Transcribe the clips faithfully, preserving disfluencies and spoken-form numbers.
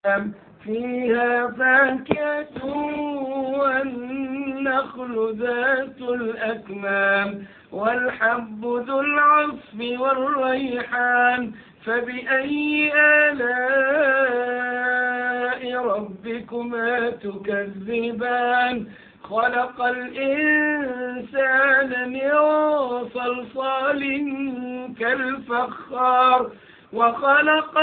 فيها فاكهة والنخل ذات الأكمام والحب ذو العصف والريحان فبأي آلاء ربكما تكذبان خلق الإنسان من صلصال كالفخار وخلق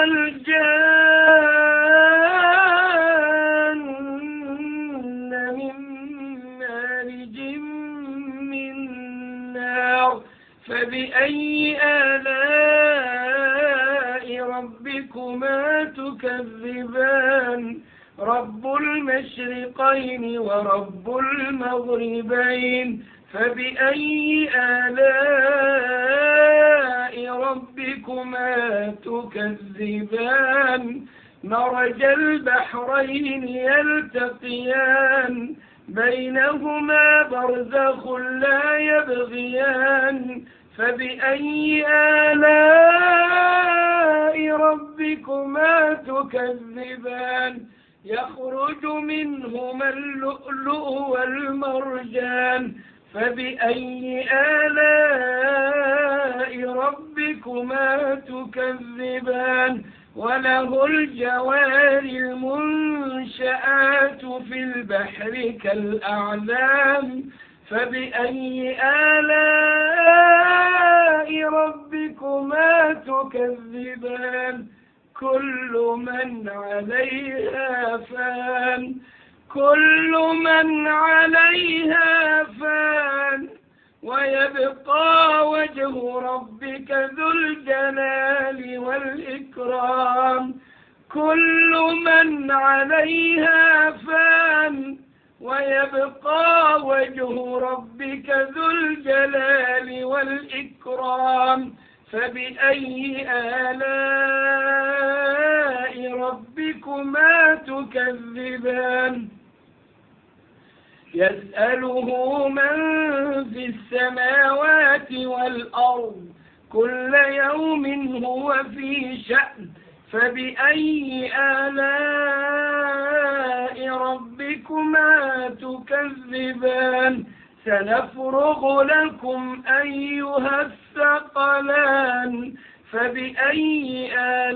الجان من مارج من نار فبأي آلاء ربكما تكذبان رب المشرقين ورب المغربين فبأي آلاء ربكما تكذبان مرج البحرين يلتقيان بينهما برزخ لا يبغيان فبأي آلاء ربكما تكذبان يخرج منهما اللؤلؤ والمرجان فبأي آلاء ربكما تكذبان وله الجوار المنشآت في البحر كالأعلام فبأي آلاء ربكما تكذبان كل من عليها فان كل من عليها فان ويبقى وجه ربك ذو الجلال والإكرام كل من عليها فان ويبقى وجه ربك ذو الجلال والإكرام فبأي آلاء ربكما تكذبان يسأله من في السماوات والأرض كل يوم هو في شأن فبأي آلاء ربكما تكذبان سنفرغ لكم أيها الثقلان فبأي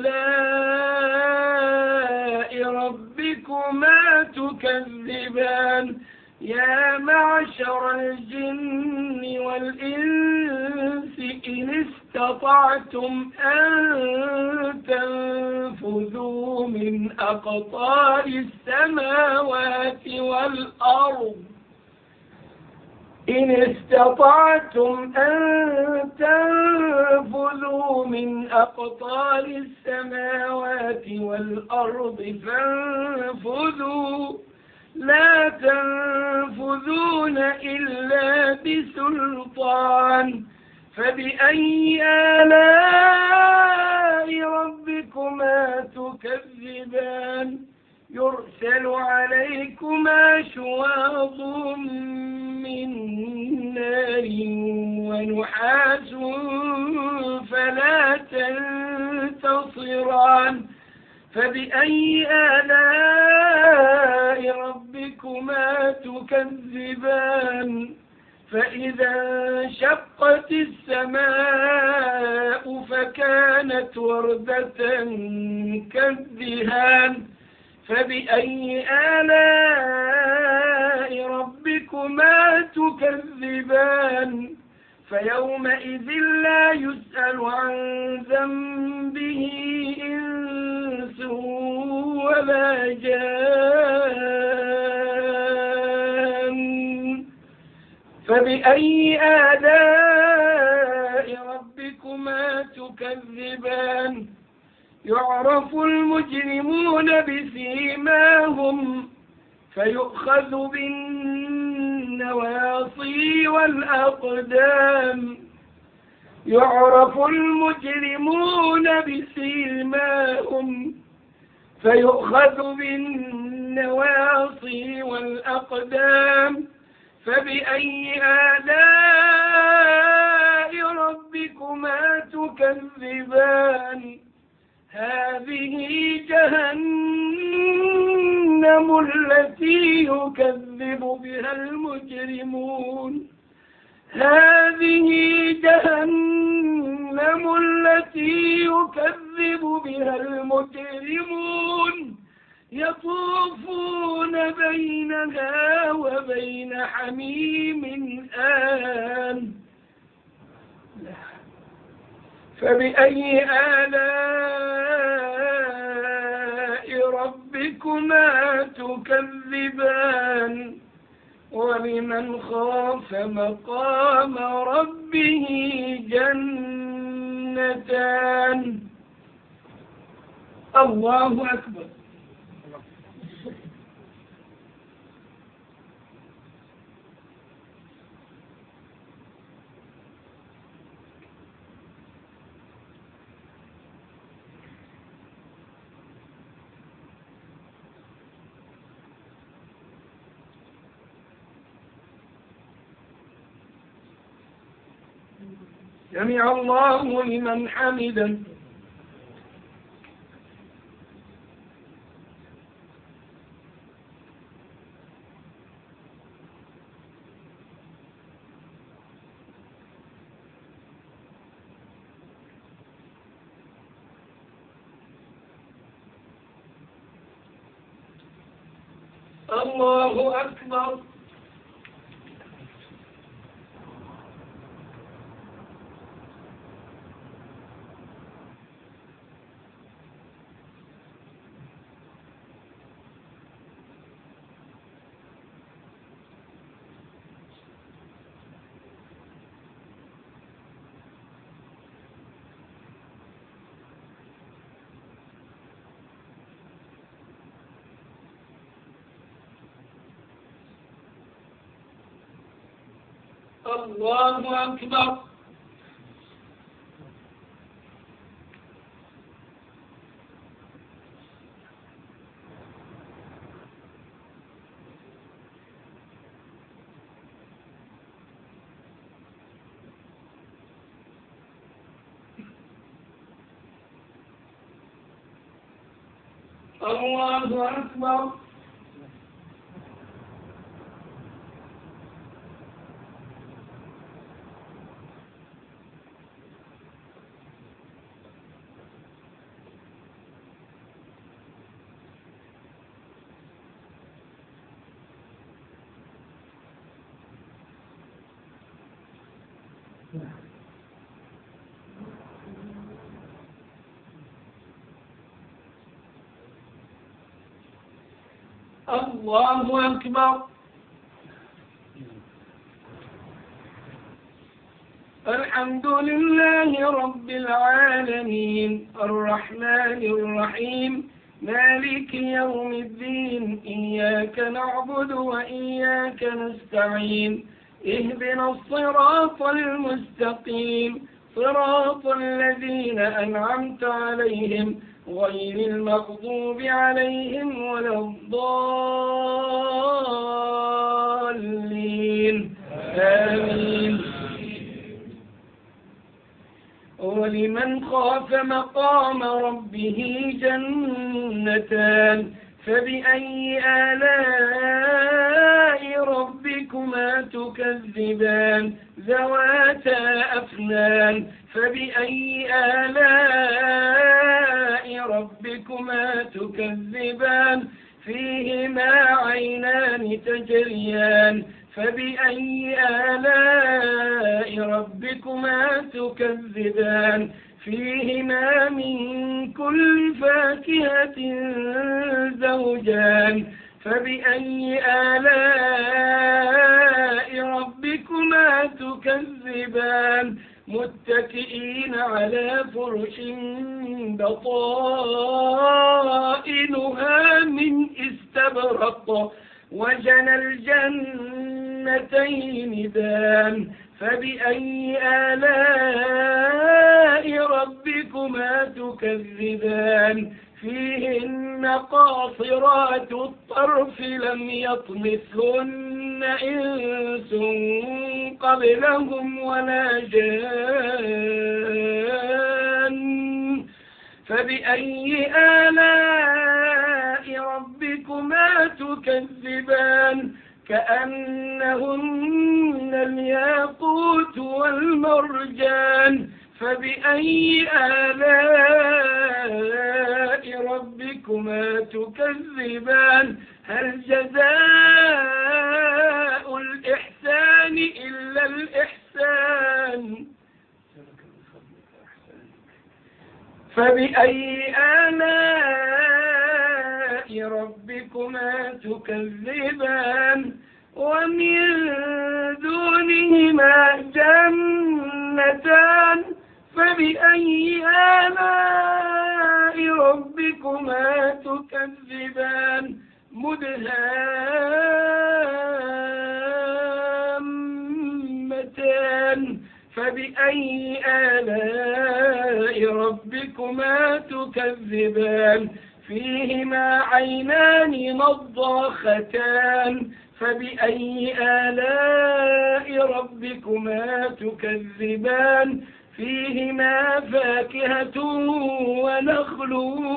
آلاء ربكما تكذبان يا معشر الجن والإنس إن استطعتم أن تنفذوا من أقطار السماوات والأرض إن استطعتم أن تنفذوا من أقطار السماوات والأرض فانفذوا لا تنفذون إلا بسلطان فبأي آلاء ربكما تكذبان يرسل عليكما شواظ من نار ونحاس فلا تنتصران فبأي آلاء ربكما تكذبان فإذا انشقت السماء فكانت وردة كالدهان فبأي آلاء ربكما تكذبان فيومئذ لا يسأل عن ذنبه إنس ولا جان فبأي آلاء ربكما تكذبان يعرف المجرمون بسيماهم فيؤخذ بالنواصي والأقدام يعرف المجرمون بسيماهم فيؤخذ بالنواصي والأقدام فبأي آلاء ربكما تكذبان هذه جهنم التي يكذب بها المجرمون هذه جهنم التي يكذب بها المجرمون يطوفون بينها وبين حميم آن فبأي آلاء ربكما تكذبان ولمن خاف مقام ربه جنتان. الله أكبر. سمع الله لمن حمده. الله أكبر. الله أكبر. الله أكبر. الله أكبر. الحمد لله رب العالمين الرحمن الرحيم مالك يوم الدين إياك نعبد وإياك نستعين اهدنا الصراط المستقيم صراط الذين أنعمت عليهم غير المغضوب عليهم ولا الضالين آمين. ولمن خاف مقام ربه جنتان فبأي آلاء ربكما تكذبان ذواتا أفنان فبأي آلاء ربكما تكذبان فيهما عينان تجريان فبأي آلاء ربكما تكذبان فيهما من كل فاكهة زوجان فبأي آلاء ربكما تكذبان متكئين على فرش بطائنها من استبرق وجنى الجنتين دان فبأي آلاء ربكما تكذبان فيهن قاصرات الطرف لم يطمثهن إنس قبلهم ولا جان فبأي آلاء ربكما تكذبان كأنهن الياقوت والمرجان فبأي آلاء ربكما تكذبان هل جزاء الإحسان إلا الإحسان فبأي آلاء ربكما تكذبان ومن دونهما جنتان فبأي آلاء ربكما تكذبان مدهامتان فبأي آلاء ربكما تكذبان فيهما عينان نضاختان فبأي آلاء ربكما تكذبان فيهما فاكهة ونخل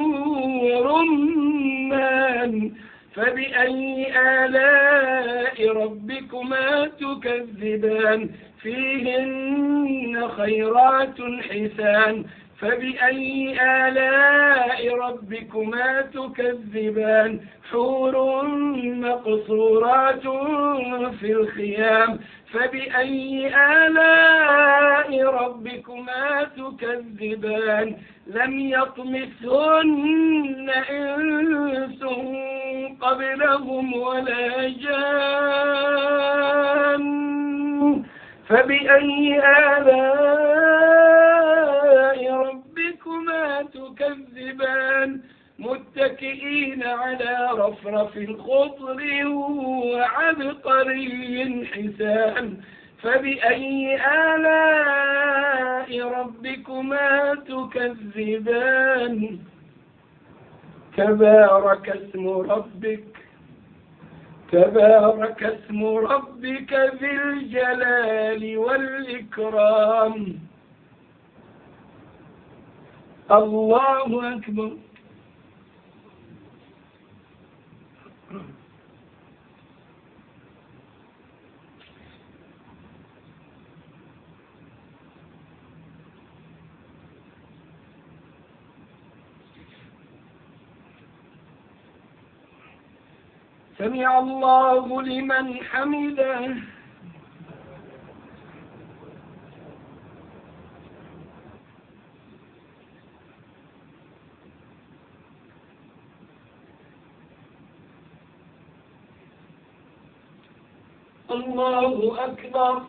ورمان فبأي آلاء ربكما تكذبان فيهن خيرات حسان فبأي آلاء ربكما تكذبان حور مقصورات في الخيام فبأي آلاء ربكما تكذبان لم يطمثهن إنس قبلهم ولا جان فبأي آلاء ربكما تكذبان متكئين على رفرف خضر وعبقري حسان فبأي آلاء ربكما تكذبان تبارك اسم ربك تبارك اسم ربك ذي الجلال والإكرام الله أكبر سمع الله لمن حمده الله أكبر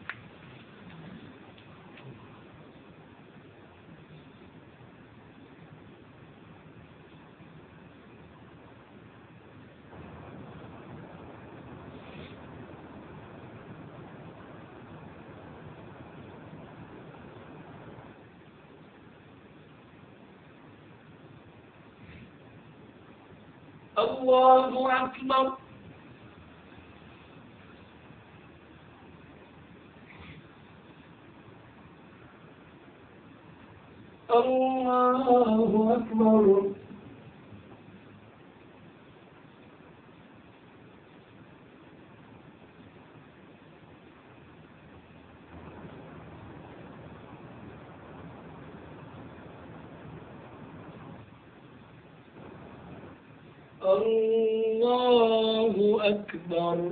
الله أكبر الله أكبر الله أكبر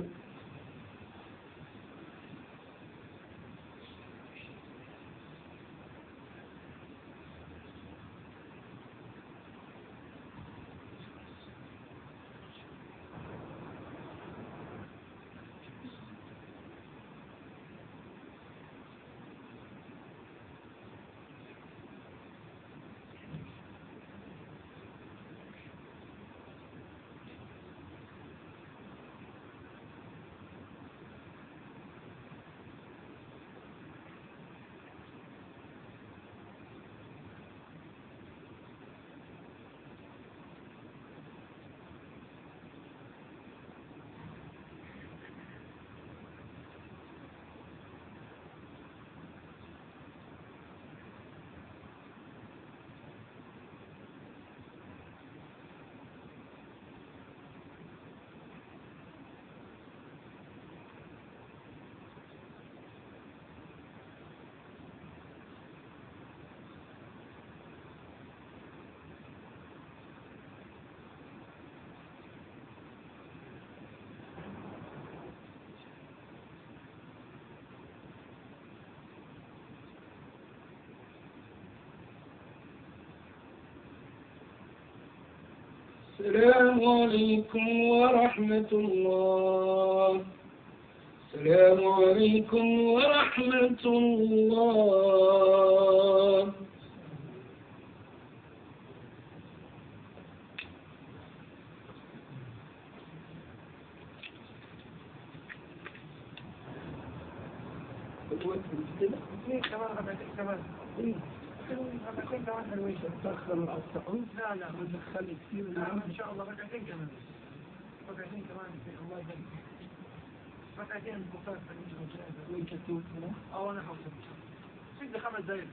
السلام عليكم ورحمة الله. السلام عليكم ورحمة الله. كمان ربعتين كمان ربعتين كمان حلوين. تدخل الصعود؟ لا لا ما تدخل كثير. نعم ان شاء الله ربعتين كمان ربعتين كمان الله يبارك. ربعتين بخار وين كتوب هنا؟ اه انا حاضر ست خمس دقايق.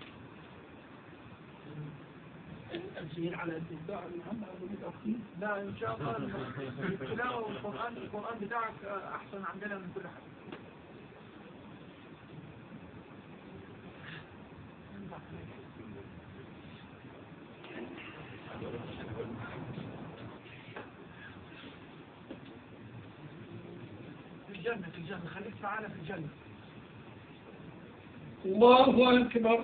التسجيل على الدفاع المهم هذا بالتأخير؟ لا ان شاء الله التلاوة والقرآن القرآن بتاعك احسن عندنا من كل حاجة. في الجنة في الجنة خليك معانا في الجنة. الله أكبر.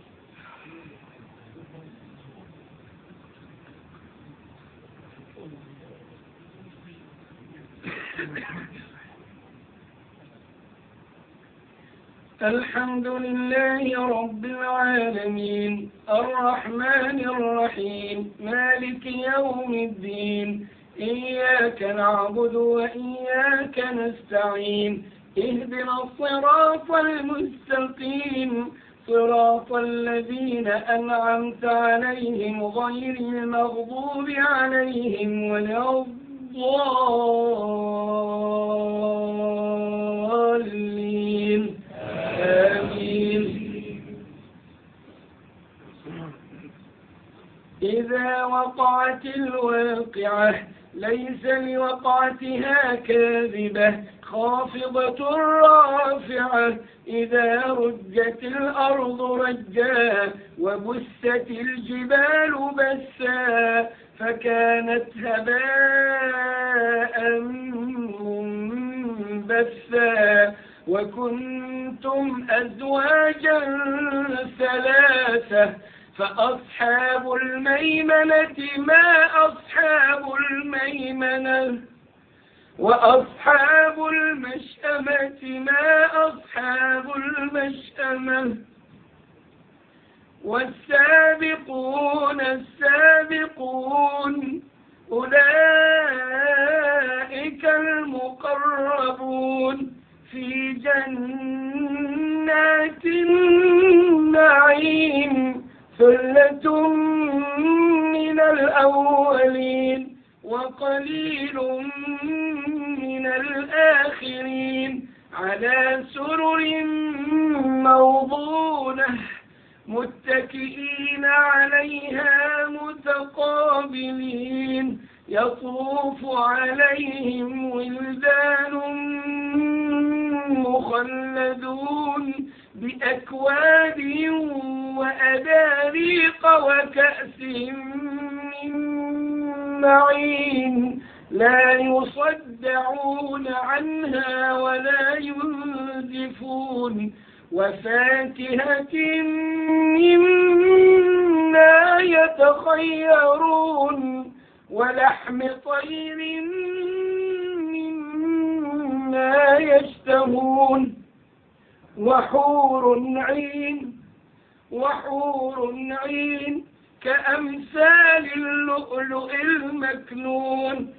الحمد لله رب العالمين الرحمن الرحيم مالك يوم الدين إياك نعبد وإياك نستعين اهدنا الصراط المستقيم صراط الذين أنعمت عليهم غير المغضوب عليهم ولا الضالين آمين. إذا وقعت الواقعة ليس لوقعتها كاذبة خافضة رافعة إذا رجت الأرض رجا وبست الجبال بسا فكانت هباء منبثا وكنتم أزواجا ثلاثة فأصحاب الميمنة ما أصحاب الميمنة وأصحاب المشأمة ما أصحاب المشأمة والسابقون السابقون أولئك المقربون في جنات النعيم ثلة من الأولين وقليل من الآخرين على سرر موضونة متكئين عليها متقابلين يطوف عليهم ولدان مخلدون بأكواب وأباريق وكأس من معين لا يصدعون عنها ولا ينزفون وفاكهة مما يتخيرون ولحم طير مما يشتهون وحور عين وحور عين كأمثال اللؤلؤ المكنون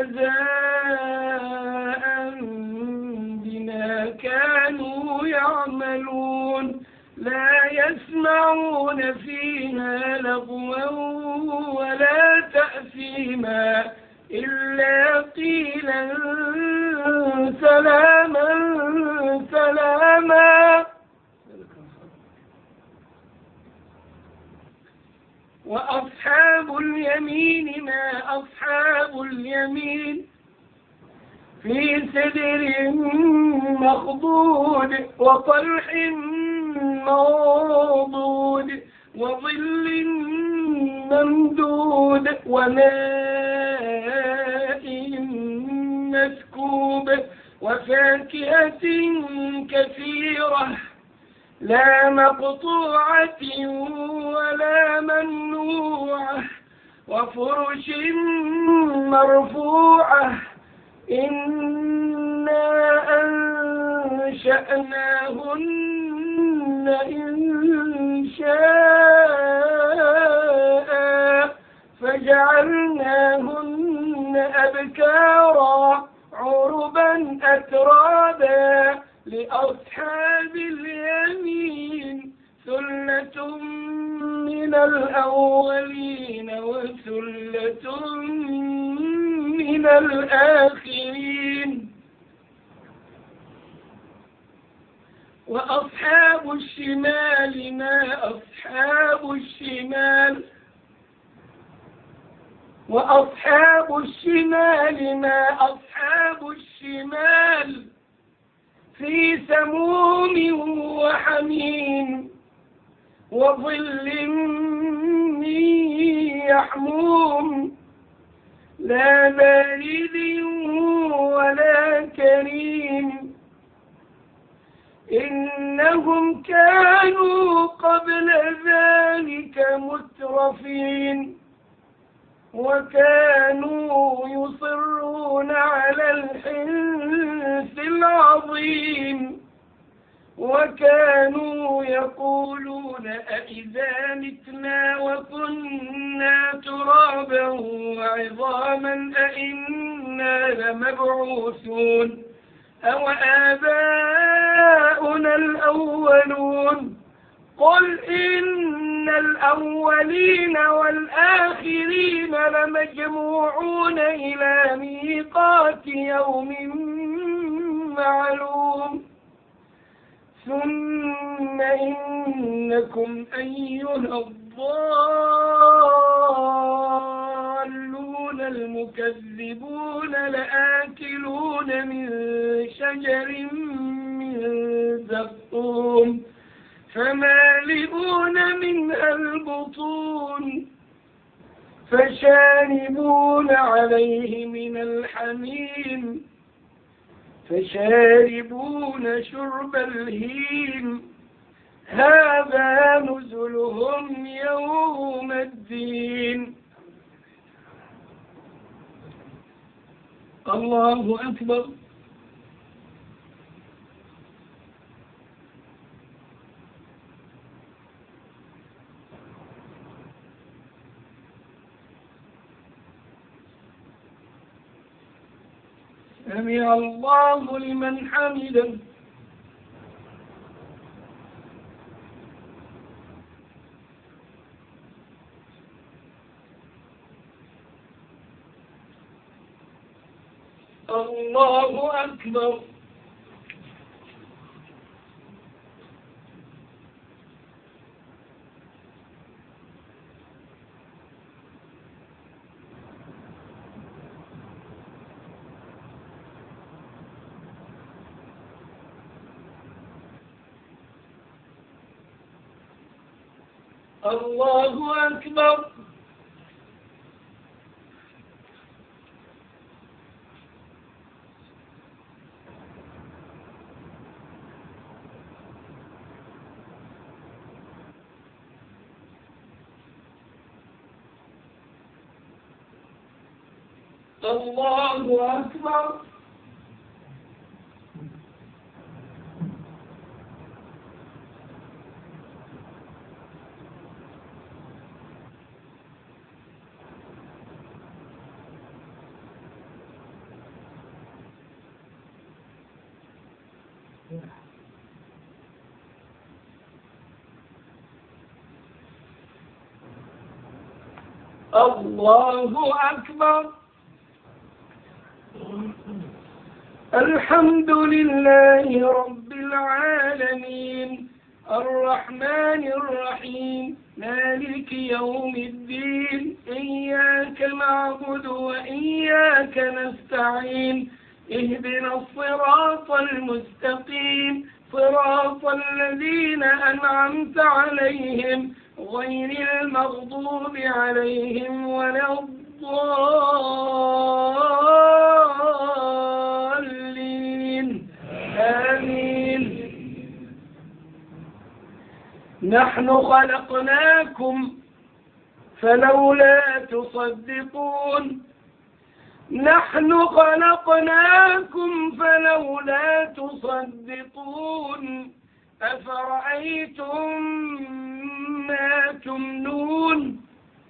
جزاء بما كانوا يعملون لا يسمعون فيها لغوا ولا تأثيما إلا قيلا سلاما سلاما وأصحاب اليمين ما أصحاب اليمين في سدر مخضود وطلح منضود وظل ممدود وماء مسكوب وفاكهة كثيرة لا مقطوعة ولا ممنوعة وفرش مرفوعة إنا أنشأناهن إن شاء فجعلناهن أبكارا عربا أترابا لأصحاب اليمين ثلة من الأولين وثلة من الآخرين. وأصحاب الشمال ما أصحاب الشمال وأصحاب الشمال ما أصحاب الشمال في سموم وحميم وظل من يحموم لا بارد ولا كريم إنهم كانوا قبل ذلك مترفين وكانوا يصرون على الحنث العظيم وكانوا يقولون أإذا متنا وكنا ترابا وعظاما أإنا لمبعوثون أو آباؤنا الأولون قل إن الأولين والآخرين لمجموعون إلى ميقات يوم معلوم ثم إنكم أيها الضالون المكذبون لآكلون من شجر من زقوم فمالئون منها البطون فشاربون عليه من الحميم فشاربون شرب الهيم هذا نزلهم يوم الدين. الله أكبر. سمع الله لمن حمده. الله أكبر. الله أكبر. الله أكبر. الله أكبر. الحمد لله رب العالمين الرحمن الرحيم مالك يوم الدين إياك نعبد وإياك نستعين اهدنا الصراط المستقيم صراط الذين أنعمت عليهم غير المغضوب عليهم ولا الضالين آمين. نحن خلقناكم فلولا تصدقون نحن خلقناكم فلولا تصدقون أفرأيتم ما تمنون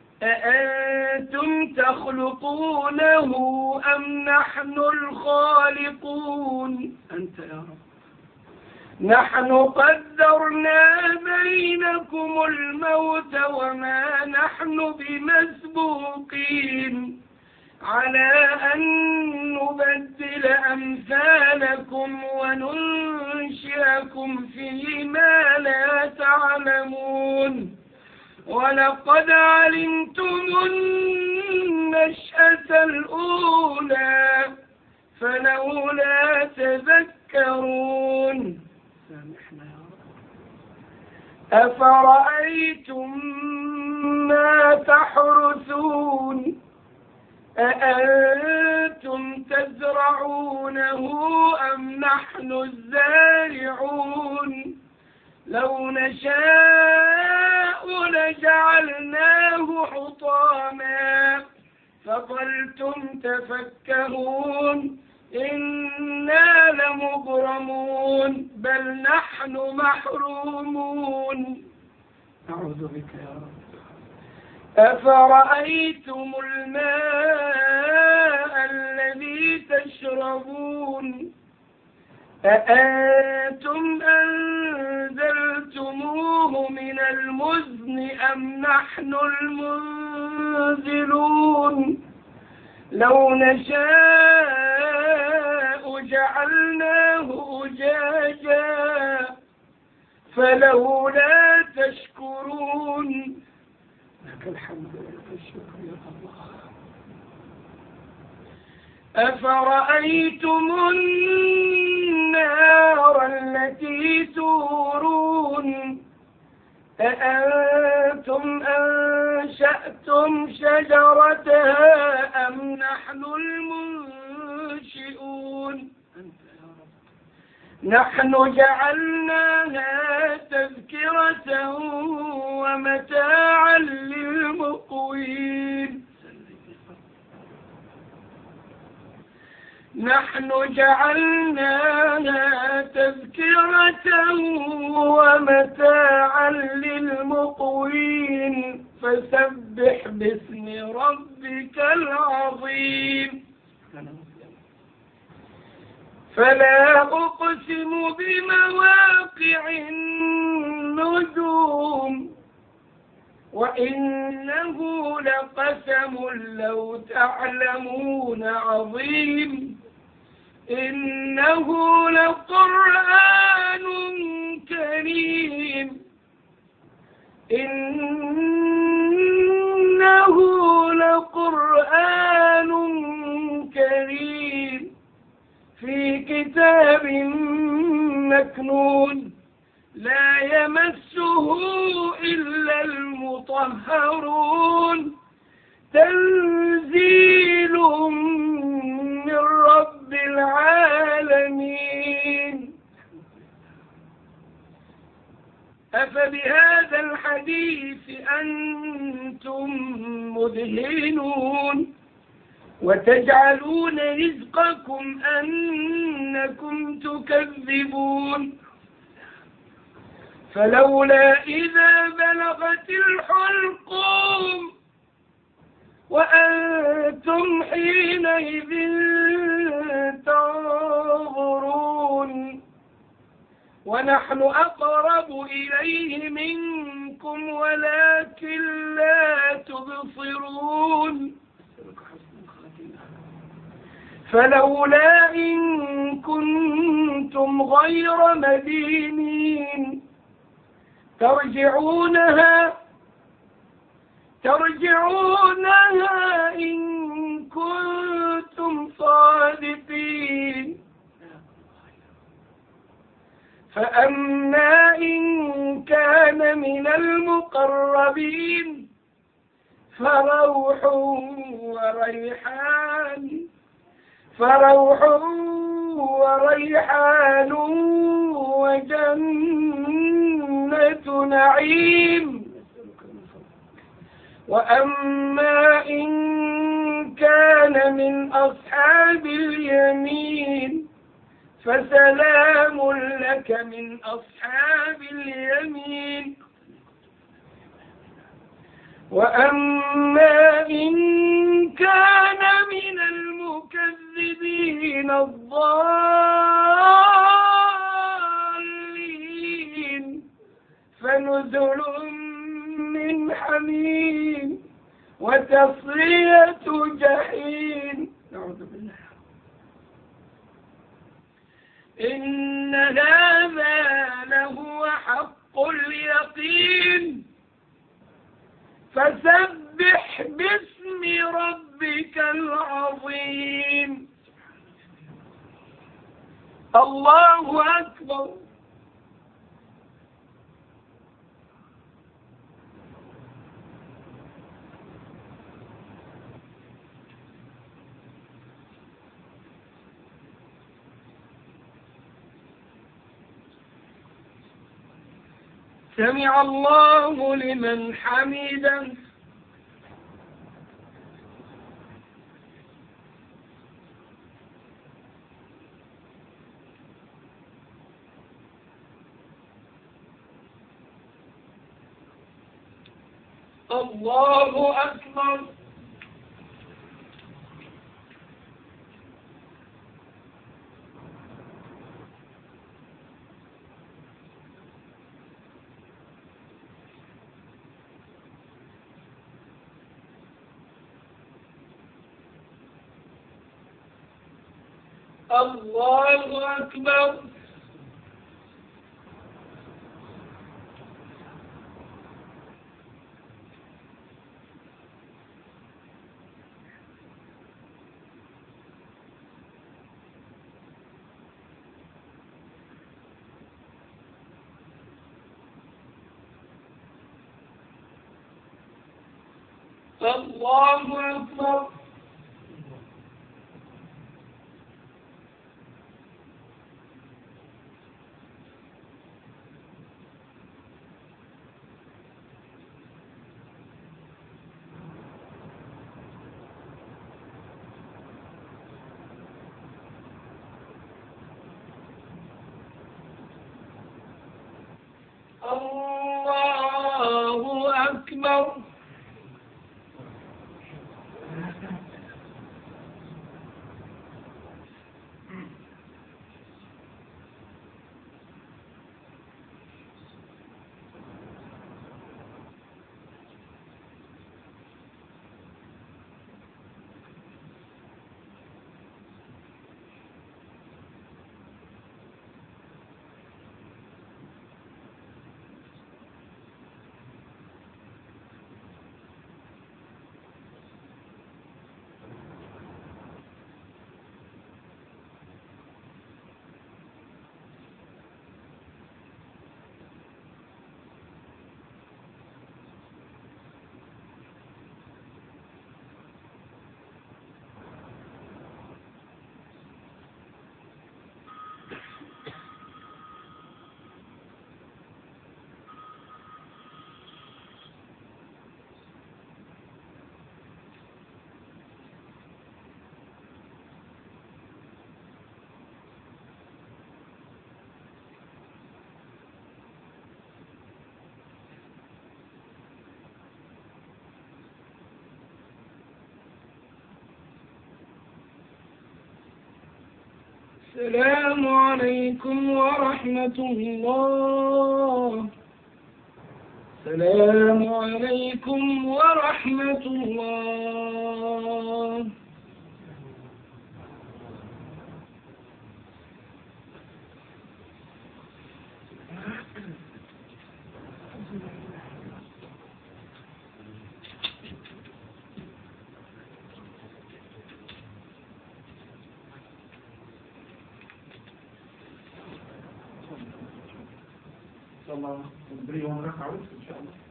أأنتم تخلقونه أم نحن الخالقون أنت يا رب نحن قدرنا بينكم الموت وما نحن بمسبوقين على أن نبدل أمثالكم وننشئكم فيما لا تعلمون ولقد علمتم النشأة الأولى فلولا تذكرون أفرأيتم ما تحرثون أأنتم تزرعونه أم نحن الزارعون لو نشاء لجعلناه حطاما فظلتم تفكهون إنا لمغرمون بل نحن محرومون أعوذ بك يا رب أفرأيتم الماء الذي تشربون أأنتم أنزلتموه من المزن أم نحن المنزلون لو نشاء جعلناه أجاجا فلولا تشكرون لك الحمد والشكر يا الله أفرأيتم النار التي تورون أأنتم أنشأتم شجرتها أم نحن المنشئون نحن جعلناها تذكرة ومتاعا للمقوين نحن جعلناها تذكرة ومتاعا للمقوين فسبح باسم ربك العظيم فلا أقسم بمواقع النجوم وإنه لقسم لو تعلمون عظيم إنه لقرآن كريم إنه لقرآن كريم في كتاب مكنون لا يمسه إلا المطهرون تنزيل من رب العالمين أفبهذا الحديث أنتم مدهنون وتجعلون رزقكم أنكم تكذبون فلولا إذا بلغت الحلقوم وأنتم حينئذ تنظرون ونحن أقرب إليه منكم ولكن لا تبصرون فلولا إن كنتم غير مدينين ترجعونها ترجعونها إن كنتم صادقين فأما إن كان من المقربين فروح وريحان فروح وريحان وجنة نعيم وأما إن كان من أصحاب اليمين فسلام لك من أصحاب اليمين. وأما إن كان من المكذبين الضالين فنزل من حميم وتصلية جحيم. نعوذ بالله. إن هذا لهو حق اليقين فسبح باسم ربك العظيم. الله أكبر. سمع الله لمن حمده. الله أكبر. الله أكبر. الله أكبر. الله أكبر. السلام عليكم ورحمة الله. السلام عليكم ورحمة الله. إن شاء الله نبريهم ركعوا إن شاء الله.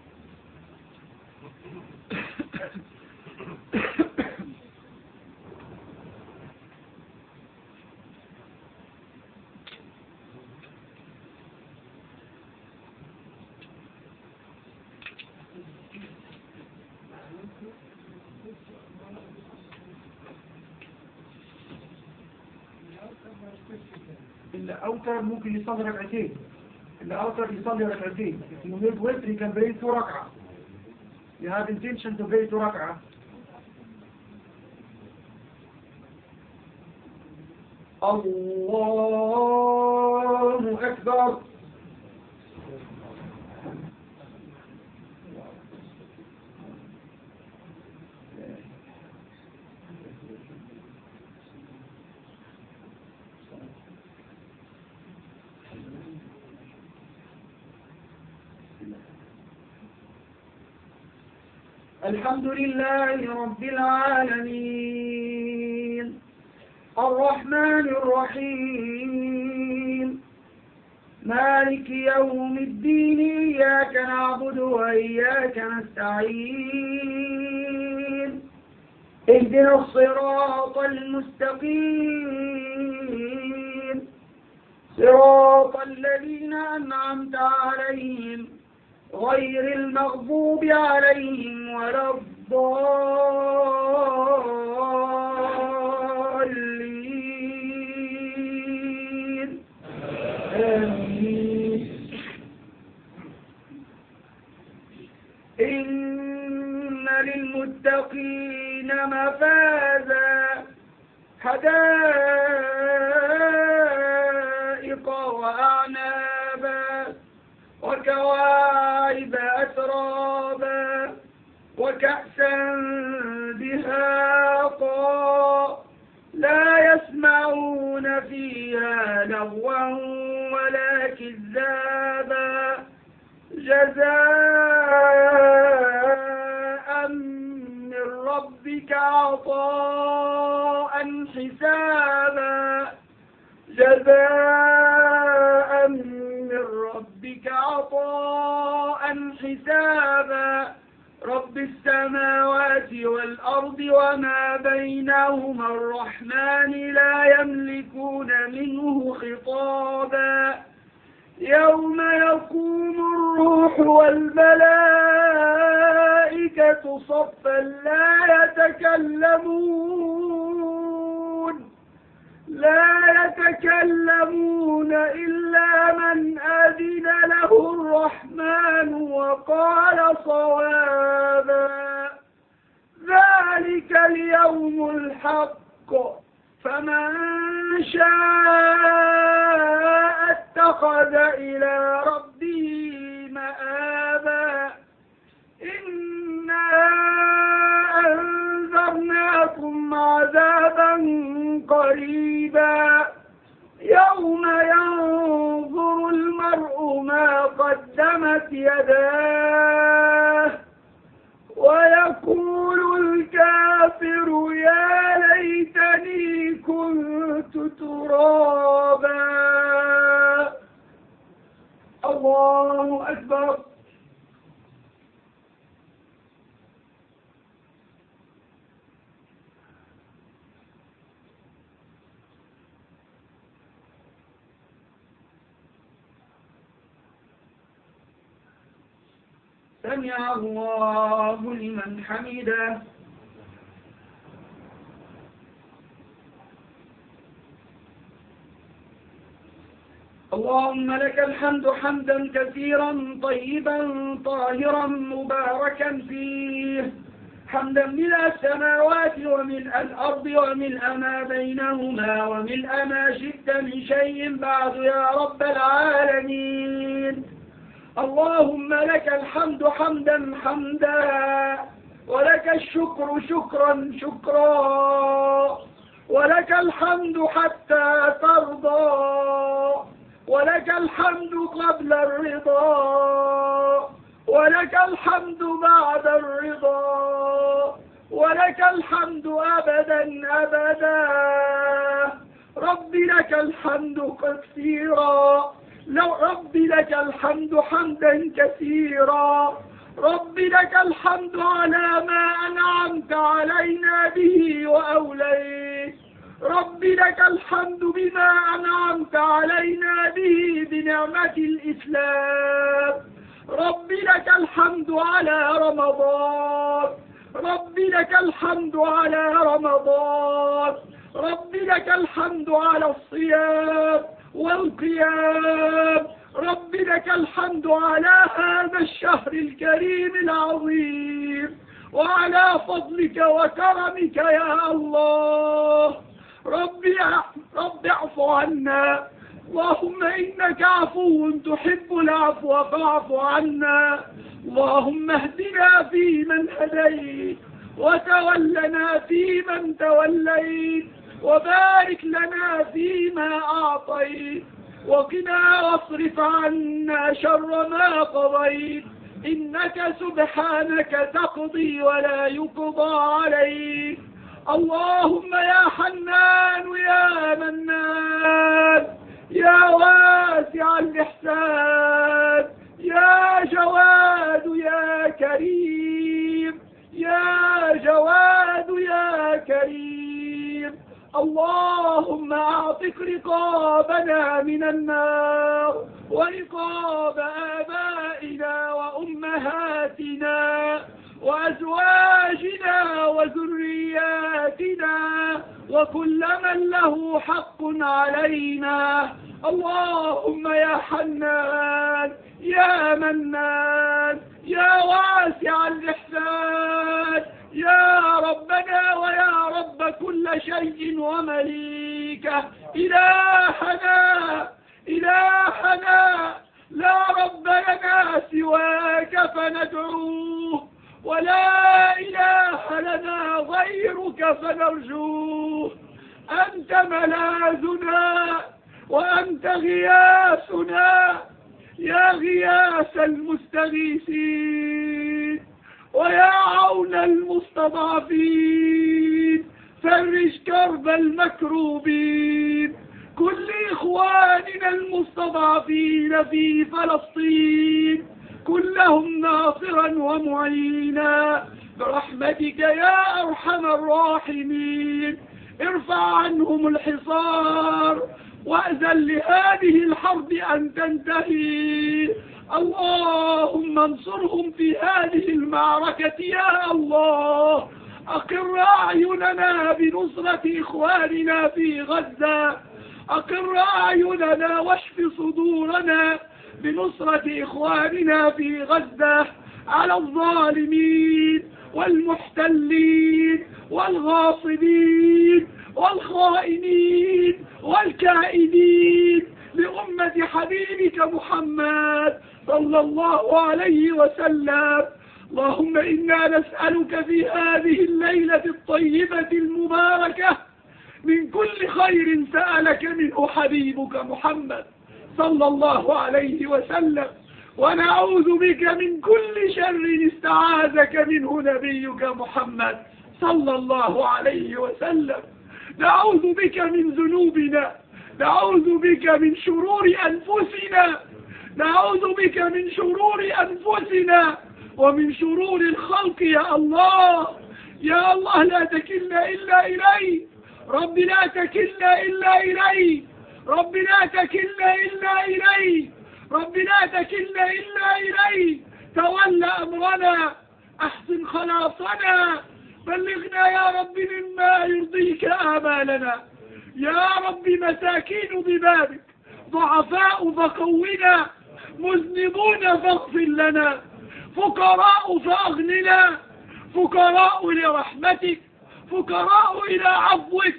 اللي أوتر ممكن يصلي ركعتين، اللي أوتر يصلي ركعتين. If you need witr you can pray two ركعة. You have intention to pray two ركعة. الله أكبر. الحمد لله رب العالمين الرحمن الرحيم مالك يوم الدين إياك نعبد وإياك نستعين اهدنا الصراط المستقيم صراط الذين أنعمت عليهم غير المغضوب عليهم ولا الضالين آمين. إن للمتقين مفازا حدائق وأعنابا وكواعب أترابا وكأسا دهاقا لا يسمعون فيها لغوا ولا كذابا جزاء من ربك عطاء حسابا جزاء من ربك عطاء حسابا رب السماوات والأرض وما بينهما الرحمن لا يملكون منه خطابا يوم يقوم الروح والملائكة صفا لا يتكلمون لا يتكلمون إلا من أذن له الرحمن وقال صوابا ذلك اليوم الحق فمن شاء اتخذ إلى ربه مآبا إنا أنذرناكم عذابا قريبا يوم ينظر المرء ما قدمت يداه ويقول الكافر يا ليتني كنت ترابا. الله أكبر. سمع الله لمن حمده. اللهم لك الحمد حمدا كثيرا طيبا طاهرا مباركا فيه حمدا ملء السماوات وملء الأرض وملء ما بينهما وملء ما شئت من شيء بعد يا رب العالمين. اللهم لك الحمد حمدا حمدا ولك الشكر شكرا شكرا ولك الحمد حتى ترضى ولك الحمد قبل الرضا ولك الحمد بعد الرضا ولك الحمد أبدا أبدا. رب لك الحمد كثيرا لو رب لك الحمد حمدا كثيرا رب لك الحمد على ما أنعمت علينا به وأوليت رب لك الحمد بما أنعمت علينا به بنعمة الإسلام رب لك الحمد على رمضان رب لك الحمد على رمضان رب لك الحمد على الصيام والقيام. رب لك الحمد على هذا الشهر الكريم العظيم وعلى فضلك وكرمك يا الله. رب رب اعف عنا، اللهم إنك عفو تحب العفو فاعف عنا. اللهم اهدنا فيمن هديت وتولنا فيمن توليت وبارك لنا فيما أعطيت وقنا واصرف عنا شر ما قضيت، إنك سبحانك تقضي ولا يقضى عليك. اللهم يا حنان يا منان يا واسع الإحسان يا جواد يا كريم يا جواد يا كريم، اللهم أعتق رقابنا من النار ورقاب آبائنا وأمهاتنا وأزواجنا وذرياتنا وكل من له حق علينا. اللهم يا حنان يا منان يا واسع الإحسان يا ربنا ويا رب كل شيء ومليكه، إلهنا إلهنا لا رب لنا سواك فندعوه ولا إله لنا غيرك فنرجوه. أنت ملاذنا وأنت غياثنا يا غياث المستغيثين ويا عون المستضعفين، فرج كرب المكروبين. كل إخواننا المستضعفين في فلسطين كلهم ناصرا ومعينا برحمتك يا أرحم الراحمين. ارفع عنهم الحصار وأذن لهذه الحرب أن تنتهي. اللهم انصرهم في هذه المعركة يا الله. أقر أعيننا بنصرة إخواننا في غزة، أقر أعيننا واشف صدورنا بنصرة إخواننا في غزة على الظالمين والمحتلين والغاصبين والخائنين والكائدين لأمة حبيبك محمد صلى الله عليه وسلم. اللهم إنا نسألك في هذه الليلة الطيبة المباركة من كل خير سألك منه حبيبك محمد صلى الله عليه وسلم، ونعوذ بك من كل شر استعاذك منه نبيك محمد صلى الله عليه وسلم. نعوذ بك من ذنوبنا، نعوذ بك من شرور أنفسنا، نعوذ بك من شرور أنفسنا ومن شرور الخلق يا الله. يا الله لا تكلنا إلا إليك، رب لا تكلنا إلا إليك، رب لا تكلنا إلا إليك، رب لا تكلنا إلا إليك. تولى أمرنا، أحسن خلاصنا، بلغنا يا رب مما يرضيك آمالنا. يا رب مساكين ببابك، ضعفاء فقونا، مذنبون فاغفر لنا، فقراء فأغننا، فقراء لرحمتك، فقراء إلى عفوك،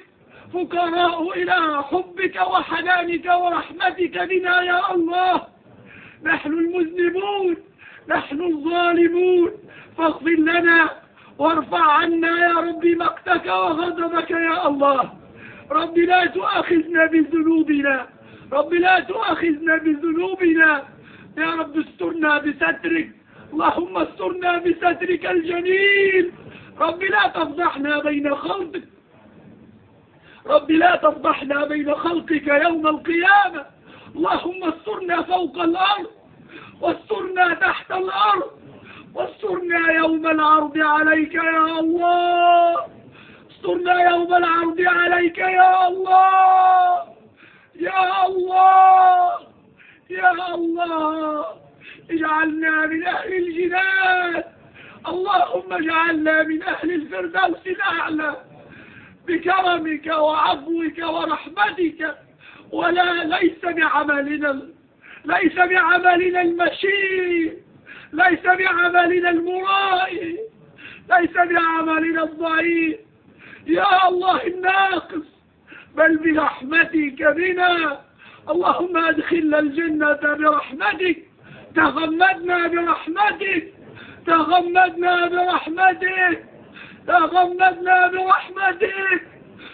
فقراء إلى حبك وحنانك ورحمتك بنا يا الله. نحن المذنبون، نحن الظالمون، فاغفر لنا وارفع عنا يا رب مقتك وغضبك يا الله. رب لا تؤاخذنا بذنوبنا، رب لا تؤاخذنا بذنوبنا، يا رب استرنا بسترك، اللهم استرنا بسترك الجميل. رب لا تفضحنا بين خلقك، رب لا تفضحنا بين خلقك يوم القيامة. اللهم استرنا فوق الأرض واسترنا تحت الأرض واسترنا يوم العرض عليك يا الله، استرنا يوم العرض عليك يا الله يا الله يا الله. اجعلنا من أهل الجنان، اللهم اجعلنا من أهل الفردوس الأعلى بكرمك وعفوك ورحمتك، ولا ليس بعملنا ليس بعملنا المشي، ليس بعملنا المرائي، ليس بعملنا الضعيف يا الله الناقص، بل برحمتك بنا. اللهم ادخلنا الجنة برحمتك، تغمدنا برحمتك، تغمدنا برحمتك، تغمدنا برحمتك،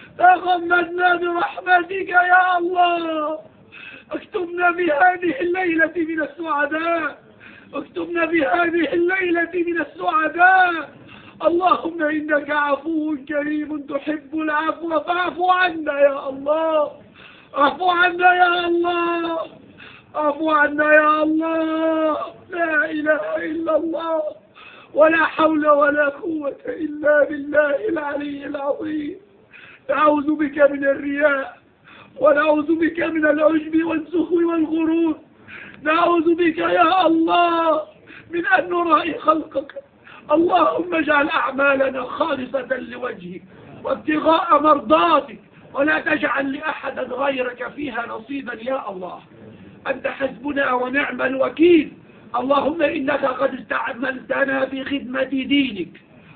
تغمدنا برحمتك يا الله. اكتبنا بهذه الليلة من السعداء، اكتبنا بهذه الليلة من السعداء. اللهم إنك عفو كريم تحب العفو فاعف عنا يا الله، اعفو عنا يا الله، اعفو عنا يا الله. لا إله إلا الله، ولا حول ولا قوة إلا بالله العلي العظيم. نعوذ بك من الرياء، ونعوذ بك من العجب والسخو والغرور. نعوذ بك يا الله من أن نرائي خلقك. اللهم اجعل أعمالنا خالصة لوجهك وابتغاء مرضاتك، ولا تجعل لأحد غيرك فيها نصيبا يا الله. أنت حسبنا ونعم الوكيل. اللهم إنك قد استعملتنا في خدمة دينك،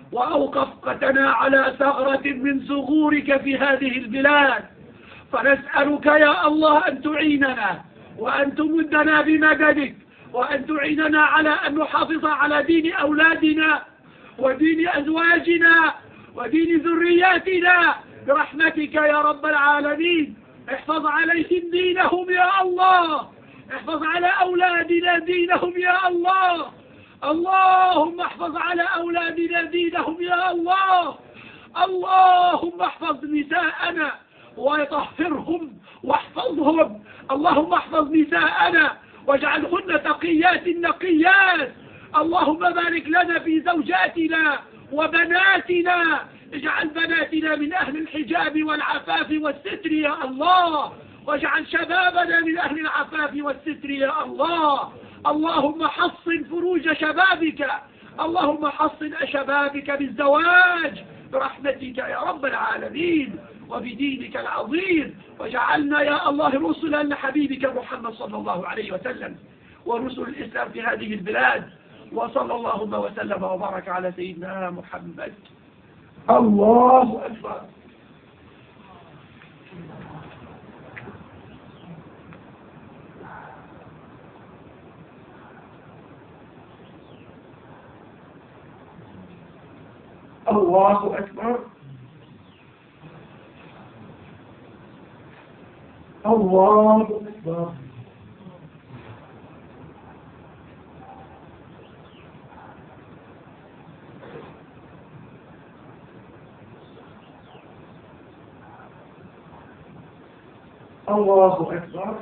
وأوقفتنا على ثغرة من ثغورك في هذه البلاد، فنسألك يا الله أن تعيننا وأن تمدنا بمددك، وأن تعيننا على أن نحافظ على دين أولادنا ودين أزواجنا ودين ذرياتنا برحمتك يا رب العالمين. احفظ عليهم دينهم يا الله، احفظ على أولادنا دينهم يا الله. اللهم احفظ على أولادنا دينهم يا الله. اللهم احفظ نساءنا وطهرهم واحفظهم. اللهم احفظ نساءنا واجعلهن تقيات نقيات. اللهم بارك لنا في زوجاتنا وبناتنا، اجعل بناتنا من أهل الحجاب والعفاف والستر يا الله، واجعل شبابنا من أهل العفاف والستر يا الله. اللهم حصن فروج شبابك، اللهم حصن شبابك بالزواج برحمتك يا رب العالمين وبدينك العظيم. وجعلنا يا الله رسلا لحبيبك محمد صلى الله عليه وسلم ورسل الإسلام في هذه البلاد. وصلى اللهم وسلم وبارك على سيدنا محمد. الله أكبر. الله أكبر. الله أكبر. الله أكبر.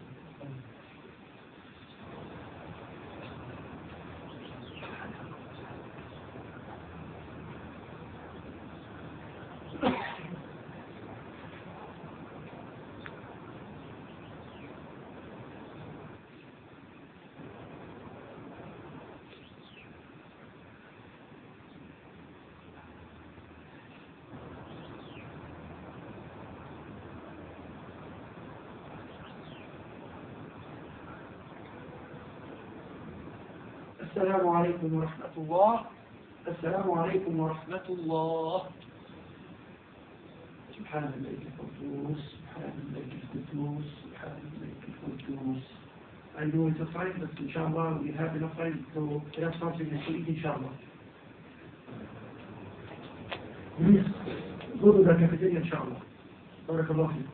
السلام عليكم ورحمة الله. السلام عليكم ورحمة الله. سبحان الملك القدوس، سبحان الملك القدوس، سبحان الملك القدوس. I know it's a fight, but inshallah we have enough time to have something to eat inshallah. Please go to the cafeteria inshallah. Barakallah fiikum.